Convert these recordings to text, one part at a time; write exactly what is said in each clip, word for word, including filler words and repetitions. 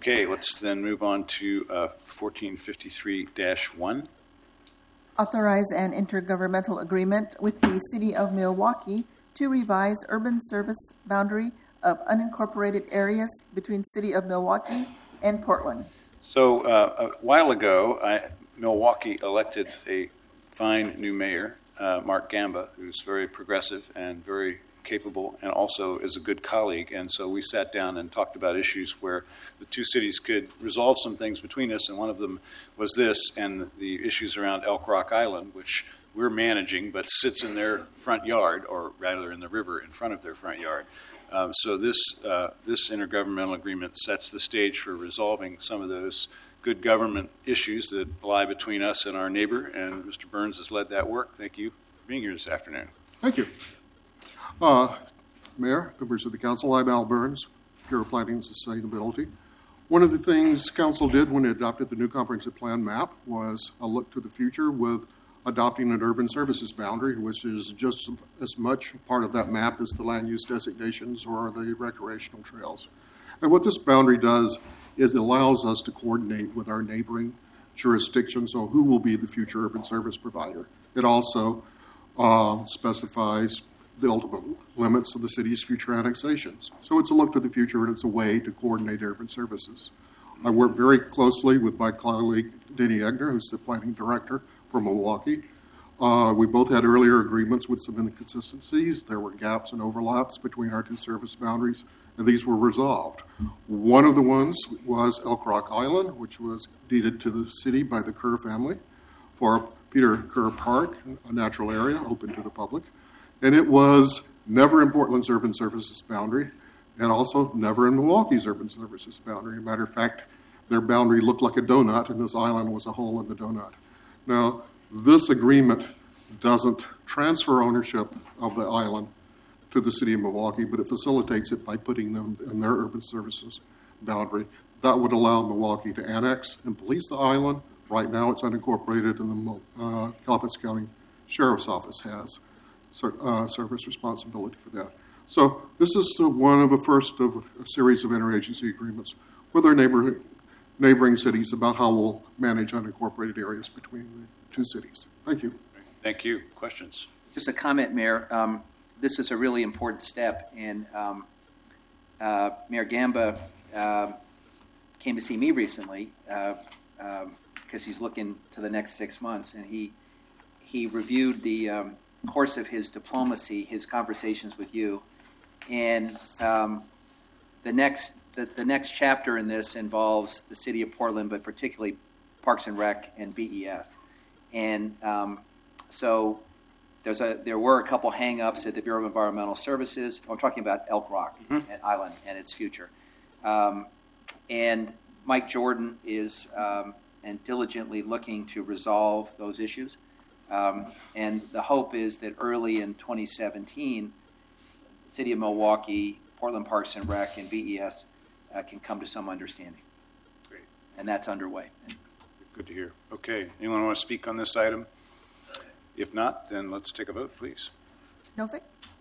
Okay, let's then move on to uh, fourteen fifty-three dash one. Authorize an intergovernmental agreement with the City of Milwaukee to revise urban service boundary of unincorporated areas between City of Milwaukee and Portland. So uh, a while ago, I, Milwaukee elected a fine new mayor, uh, Mark Gamba, who's very progressive and very capable and also is a good colleague. And so we sat down and talked about issues where the two cities could resolve some things between us, and one of them was this and the issues around Elk Rock Island, which we're managing but sits in their front yard, or rather in the river in front of their front yard. Um, so this uh, this intergovernmental agreement sets the stage for resolving some of those good government issues that lie between us and our neighbor, and Mister Burns has led that work. Thank you for being here this afternoon. Thank you. Uh, Mayor, members of the council, I'm Al Burns, Bureau of Planning and Sustainability. One of the things council did when it adopted the new comprehensive plan map was a look to the future with adopting an urban services boundary, which is just as much part of that map as the land use designations or the recreational trails. And what this boundary does is it allows us to coordinate with our neighboring jurisdictions on who will be the future urban service provider. It also uh, specifies the ultimate limits of the city's future annexations. So it's a look to the future, and it's a way to coordinate urban services. I work very closely with my colleague, Denny Egner, who's the planning director for Milwaukee. Uh, we both had earlier agreements with some inconsistencies. There were gaps and overlaps between our two service boundaries, and these were resolved. One of the ones was Elk Rock Island, which was deeded to the city by the Kerr family for Peter Kerr Park, a natural area open to the public. And it was never in Portland's urban services boundary, and also never in Milwaukee's urban services boundary. As a matter of fact, their boundary looked like a donut, and this island was a hole in the donut. Now, this agreement doesn't transfer ownership of the island to the city of Milwaukee, but it facilitates it by putting them in their urban services boundary. That would allow Milwaukee to annex and police the island. Right now, it's unincorporated, and the uh, Calaveras County Sheriff's Office has Uh, service responsibility for that. So this is the one of the first of a series of interagency agreements with our neighbor, neighboring cities about how we'll manage unincorporated areas between the two cities. Thank you. Thank you. Questions? Just a comment, Mayor. Um, this is a really important step, and um, uh, Mayor Gamba uh, came to see me recently because uh, um, he's looking to the next six months, and he he reviewed the um, course of his diplomacy, his conversations with you, and um, the next the, the next chapter in this involves the city of Portland, but particularly Parks and Rec and B E S. And um, so there's a there were a couple hang-ups at the Bureau of Environmental Services. I'm talking about Elk Rock mm-hmm. and Island and its future. Um, and Mike Jordan is um, and diligently looking to resolve those issues. Um, and the hope is that early in twenty seventeen, the City of Milwaukee, Portland Parks and Rec, and B E S uh, can come to some understanding. Great. And that's underway. Good to hear. Okay. Anyone want to speak on this item? If not, then let's take a vote, please. Novick?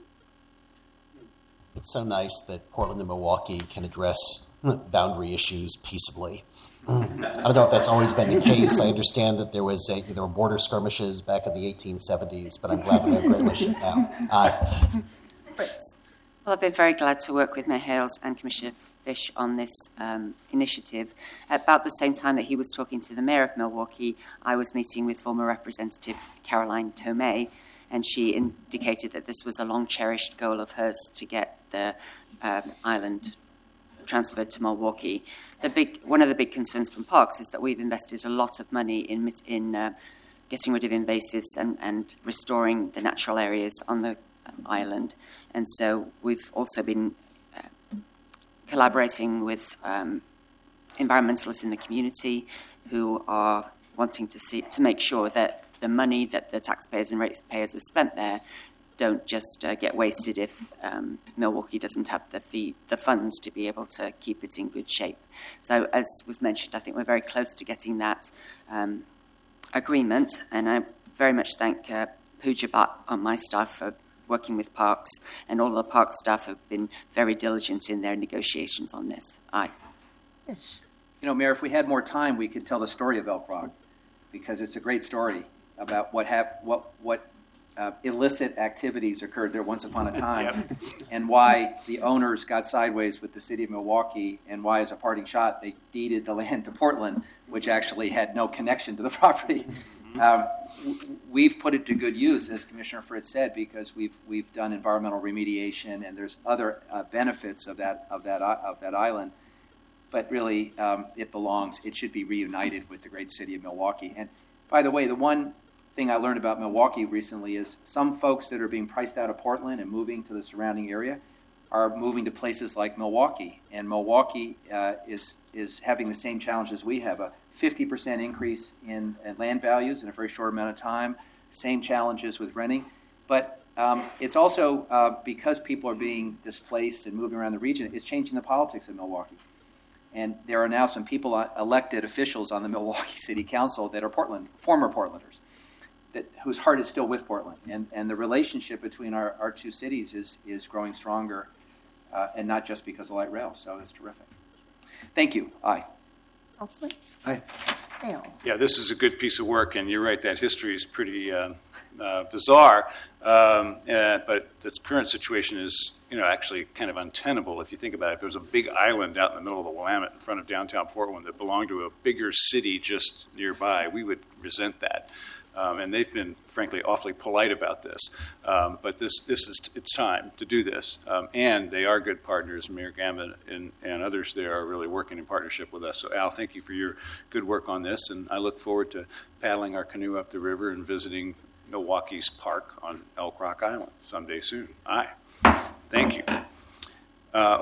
It's so nice that Portland and Milwaukee can address boundary issues peaceably. I don't know if that's always been the case. I understand that there was a, there were border skirmishes back in the eighteen seventies, but I'm glad that we have a great relationship now. Aye. Well, I've been very glad to work with Mayor Hales and Commissioner Fish on this um, initiative. At about the same time that he was talking to the Mayor of Milwaukee, I was meeting with former Representative Caroline Tomei, and she indicated that this was a long-cherished goal of hers to get the um, island transferred to Milwaukee. The big, one of the big concerns from Parks is that we've invested a lot of money in in uh, getting rid of invasives and, and restoring the natural areas on the um, island. And so we've also been uh, collaborating with um, environmentalists in the community who are wanting to see to make sure that the money that the taxpayers and ratepayers have spent there don't just uh, get wasted if um, Milwaukee doesn't have the fee, the funds to be able to keep it in good shape. So, as was mentioned, I think we're very close to getting that um, agreement, and I very much thank uh, Pooja Bhatt on my staff for working with Parks, and all the Parks staff have been very diligent in their negotiations on this. Aye. Yes. You know, Mayor, if we had more time, we could tell the story of Elk Rock, because it's a great story about what hap- what what uh, illicit activities occurred there once upon a time, and why the owners got sideways with the city of Milwaukee, and why, as a parting shot, they deeded the land to Portland, which actually had no connection to the property. Um, we've put it to good use, as Commissioner Fritz said, because we've we've done environmental remediation, and there's other uh, benefits of that of that of that island. But really, um, it belongs. It should be reunited with the great city of Milwaukee. And by the way, the one thing I learned about Milwaukee recently is some folks that are being priced out of Portland and moving to the surrounding area are moving to places like Milwaukee. And Milwaukee uh, is is having the same challenges we have, a fifty percent increase in, in land values in a very short amount of time, same challenges with renting. But um, it's also, uh, because people are being displaced and moving around the region, it's changing the politics of Milwaukee. And there are now some people, uh, elected officials on the Milwaukee City Council that are Portland, former Portlanders, that whose heart is still with Portland. And, and the relationship between our, our two cities is, is growing stronger, uh, and not just because of light rail. So it's terrific. Thank you. Aye. Saltzman? Aye. Hale? Yeah, this is a good piece of work, and you're right, that history is pretty uh, uh, bizarre. Um, uh, but the current situation is, you know, actually kind of untenable if you think about it. If there was a big island out in the middle of the Willamette in front of downtown Portland that belonged to a bigger city just nearby, we would resent that. Um, and they've been, frankly, awfully polite about this. Um, but this, this is it's time to do this. Um, and they are good partners. Mayor Gamba and, and others there are really working in partnership with us. So, Al, thank you for your good work on this. And I look forward to paddling our canoe up the river and visiting Milwaukee's park on Elk Rock Island someday soon. Aye. Thank you. Uh,